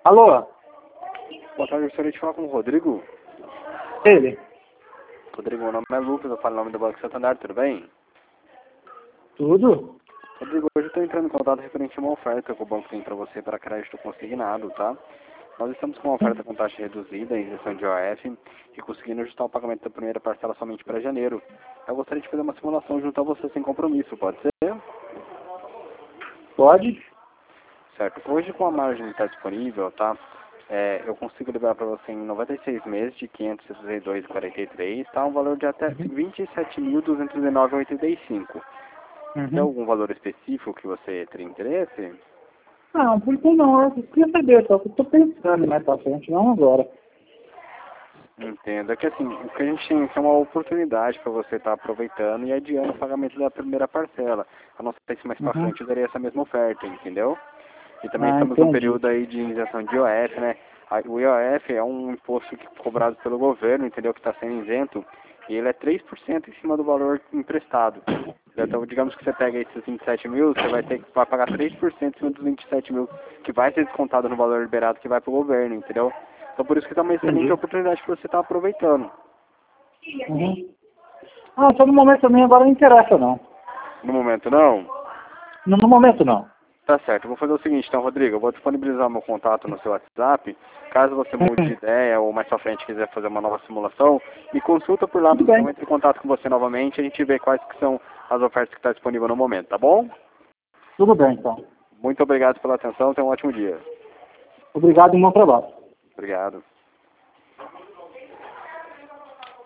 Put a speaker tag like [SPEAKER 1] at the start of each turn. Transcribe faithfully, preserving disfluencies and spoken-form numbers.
[SPEAKER 1] Alô?
[SPEAKER 2] Boa tarde, eu gostaria de falar com o Rodrigo.
[SPEAKER 1] Ele?
[SPEAKER 2] Rodrigo, meu nome é Lucas, eu falo em nome do Banco Santander, tudo bem?
[SPEAKER 1] Tudo?
[SPEAKER 2] Rodrigo, hoje eu estou entrando em contato referente a uma oferta que o banco tem para você para crédito consignado, tá? Nós estamos com uma oferta com taxa reduzida, isenção de O F e conseguindo ajustar o pagamento da primeira parcela somente para janeiro. Eu gostaria de fazer uma simulação junto a você sem compromisso, pode ser?
[SPEAKER 1] Pode?
[SPEAKER 2] Certo. Hoje com a margem que está disponível, tá? É, eu consigo liberar para você em noventa e seis meses de quinhentos e sessenta e dois vírgula quarenta e três, tá? Um valor de até
[SPEAKER 1] Uhum.
[SPEAKER 2] vinte e sete mil duzentos e dezenove vírgula oitenta e cinco. Tem
[SPEAKER 1] Uhum.
[SPEAKER 2] algum valor específico que você teria interesse?
[SPEAKER 1] Não, por que não? Eu queria saber, só que eu tô pensando mais pra frente, não agora.
[SPEAKER 2] Entendo. É que assim, o que a gente tem é uma oportunidade para você estar aproveitando e adiando o pagamento da primeira parcela. A não ser se mais para
[SPEAKER 1] Uhum.
[SPEAKER 2] frente eu daria essa mesma oferta, entendeu? E também
[SPEAKER 1] Ah,
[SPEAKER 2] estamos num
[SPEAKER 1] entendi.
[SPEAKER 2] período aí de isenção de I O F, né? A- O I O F é um imposto que, cobrado pelo governo, entendeu? Que está sendo isento. E ele é três por cento em cima do valor emprestado. Então, digamos que você pega esses vinte e sete mil, você vai ter que vai pagar três por cento em cima dos vinte e sete mil, que vai ser descontado no valor liberado que vai para o governo, entendeu? Então, por isso que está uma excelente
[SPEAKER 1] Entendi.
[SPEAKER 2] oportunidade que você está aproveitando.
[SPEAKER 1] Uhum. Ah, só no momento também agora não interessa não.
[SPEAKER 2] No momento, não?
[SPEAKER 1] No, no momento não.
[SPEAKER 2] Tá certo, eu vou fazer o seguinte, então, Rodrigo, eu vou disponibilizar meu contato no seu WhatsApp. Caso você mude de
[SPEAKER 1] Uhum.
[SPEAKER 2] ideia ou mais pra frente quiser fazer uma nova simulação, me consulta por lá,
[SPEAKER 1] Tudo
[SPEAKER 2] eu
[SPEAKER 1] bem.
[SPEAKER 2] entro em contato com você novamente e a gente vê quais que são as ofertas que estão disponíveis no momento, tá bom?
[SPEAKER 1] Tudo bem, então.
[SPEAKER 2] Muito obrigado pela atenção, tenha um ótimo dia.
[SPEAKER 1] Obrigado e um bom trabalho.
[SPEAKER 2] Obrigado.